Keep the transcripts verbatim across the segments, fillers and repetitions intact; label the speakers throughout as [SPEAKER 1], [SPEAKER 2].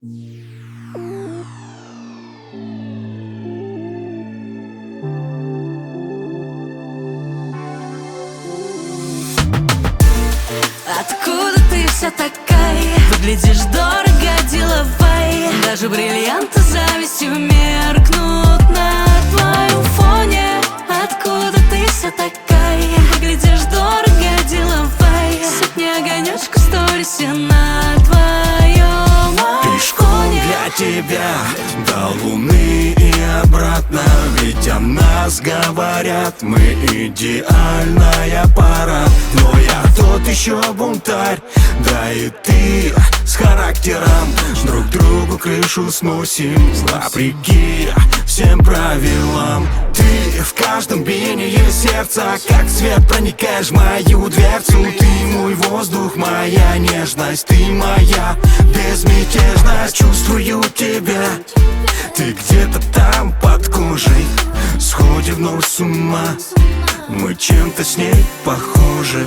[SPEAKER 1] Откуда ты вся такая? Выглядишь дорого, деловая. Даже бриллианты завистью меркнут на твоем фоне. Откуда ты вся такая? Выглядишь дорого, деловая. Сотни огонёчка в сторисе на твоем айфоне.
[SPEAKER 2] Пешком для тебя до луны и обратно. Ведь о нас говорят, мы идеальная пара. Но я тот еще бунтарь, да и ты с характером. Друг другу крышу сносим вопреки всем правилам. Ты в каждом биении сердца, как свет проникаешь в мою дверцу. Ты мой воздух, моя нежность, ты моя безмятежность. Чувствую тебя, ты где-то там под кожей. Сходим вновь с ума, мы чем-то с ней похожи.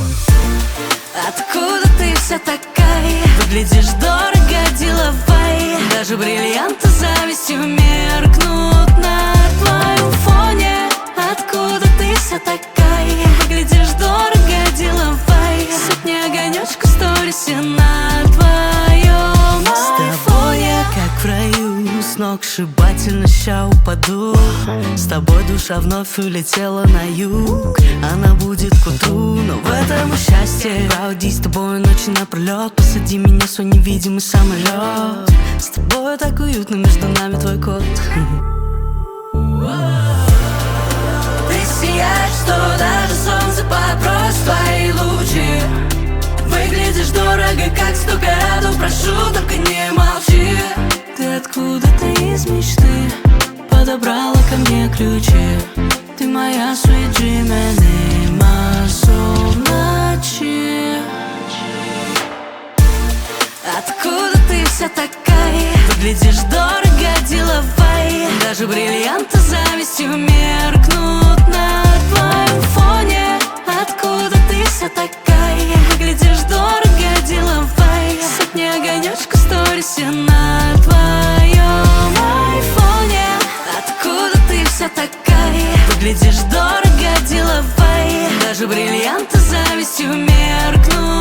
[SPEAKER 1] Откуда ты вся такая? Выглядишь дорого, деловая. Даже бриллианты завистью меркнут на твоем фоне. Откуда ты вся такая? Выглядишь дорого, деловая. Сотни огонёчка в сторисе на твоем айфоне. С тобой я как в раю, сногсшибательно ща упаду. С тобой душа вновь улетела на юг. Она будет к утру, но в этом и счастье. Проводи с тобой ночи напролёт. Посади меня в свой невидимый самолет. С тобой так уютно, между нами твой кот. Ты сияешь, что даже солнце подбросит твои лучи. Выглядишь дорого, как сто каратов. Прошу, только не молчи. Ты откуда-то из мечты подобрала ко мне ключи. Ты моя sweet dream animal в ночи. Откуда ты вся такая? Выглядишь дорого, деловая. Даже бриллианты завистью меркнут на твоем фоне. Откуда ты вся такая? Выглядишь дорого, деловая. Сотни огонёчка в сторисе на твоем айфоне. Откуда ты вся такая? Выглядишь дорого, деловая. Даже бриллианты завистью меркнут